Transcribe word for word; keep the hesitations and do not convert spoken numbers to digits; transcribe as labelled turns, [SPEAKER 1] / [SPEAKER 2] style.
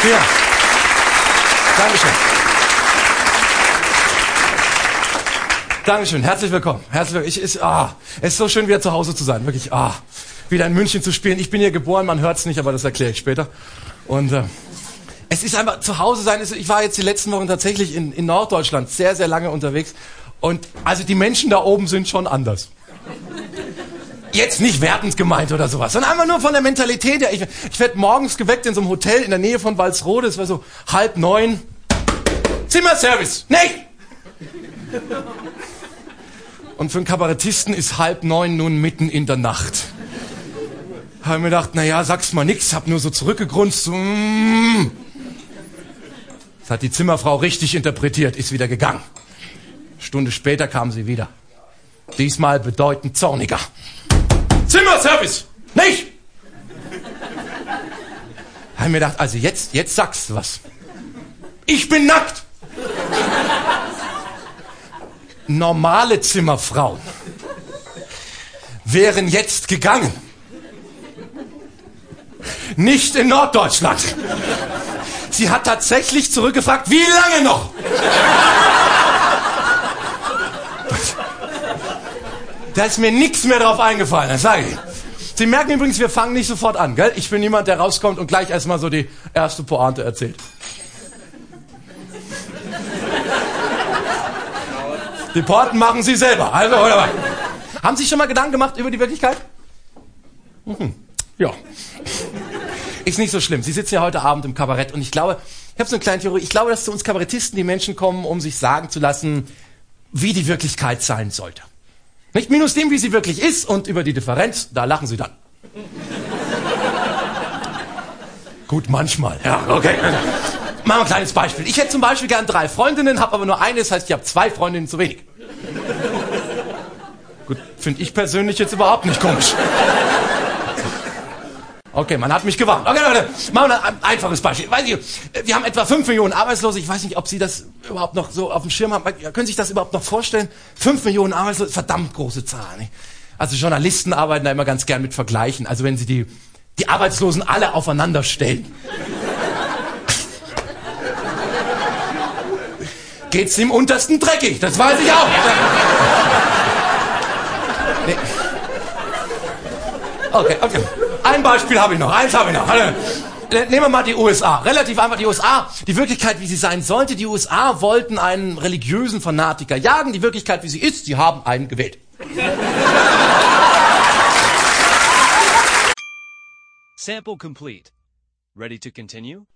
[SPEAKER 1] Ja. Dankeschön. Dankeschön. Herzlich willkommen. Herzlich willkommen. Ich, ist, ah, es ist so schön, wieder zu Hause zu sein. Wirklich, ah, wieder in München zu spielen. Ich bin hier geboren, man hört es nicht, aber das erkläre ich später. Und äh, es ist einfach zu Hause sein. Ich war jetzt die letzten Wochen tatsächlich in, in Norddeutschland sehr, sehr lange unterwegs. Und also die Menschen da oben sind schon anders. Jetzt nicht wertend gemeint oder sowas, sondern einfach nur von der Mentalität her. Ich, ich werde morgens geweckt in so einem Hotel in der Nähe von Walsrode. Es war so halb neun. Zimmerservice. Nicht! Und für einen Kabarettisten ist halb neun nun mitten in der Nacht. Habe mir gedacht, naja, sag's mal nix. Hab nur so zurückgegrunzt. So, mm. Das hat die Zimmerfrau richtig interpretiert, ist wieder gegangen. Stunde später kam sie wieder. Diesmal bedeutend zorniger. Zimmerservice! Nicht! Hab mir gedacht, also jetzt, jetzt sagst du was. Ich bin nackt! Normale Zimmerfrauen wären jetzt gegangen. Nicht in Norddeutschland. Sie hat tatsächlich zurückgefragt, wie lange noch? Da ist mir nichts mehr drauf eingefallen, das sage ich. Sie merken übrigens, wir fangen nicht sofort an, gell? Ich bin niemand, der rauskommt und gleich erstmal so die erste Pointe erzählt. Die Porten machen Sie selber, also, oder? Haben Sie sich schon mal Gedanken gemacht über die Wirklichkeit? Mhm. Ja. Ist nicht so schlimm. Sie sitzen ja heute Abend im Kabarett und ich glaube, ich habe so eine kleine Theorie, ich glaube, dass zu uns Kabarettisten die Menschen kommen, um sich sagen zu lassen, wie die Wirklichkeit sein sollte. Nicht minus dem, wie sie wirklich ist, und über die Differenz, da lachen sie dann. Gut, manchmal, ja, okay. Machen wir ein kleines Beispiel. Ich hätte zum Beispiel gern drei Freundinnen, habe aber nur eine, das heißt, ich habe zwei Freundinnen zu wenig. Gut, finde ich persönlich jetzt überhaupt nicht komisch. Okay, man hat mich gewarnt. Okay, Leute, machen wir ein einfaches Beispiel. Weiß ich, wir haben etwa fünf Millionen Arbeitslose. Ich weiß nicht, ob Sie das überhaupt noch so auf dem Schirm haben. Können Sie sich das überhaupt noch vorstellen? fünf Millionen Arbeitslose, verdammt große Zahl. Nicht? Also Journalisten arbeiten da immer ganz gern mit Vergleichen. Also wenn Sie die, die Arbeitslosen alle aufeinander stellen, geht's dem Untersten dreckig. Das weiß ich auch. Nee. Okay, okay. Ein Beispiel habe ich noch, eins habe ich noch. Nehmen wir mal die U S A. Relativ einfach die U S A. Die Wirklichkeit, wie sie sein sollte. Die U S A wollten einen religiösen Fanatiker jagen. Die Wirklichkeit, wie sie ist, sie haben einen gewählt.
[SPEAKER 2] Sample complete. Ready to continue?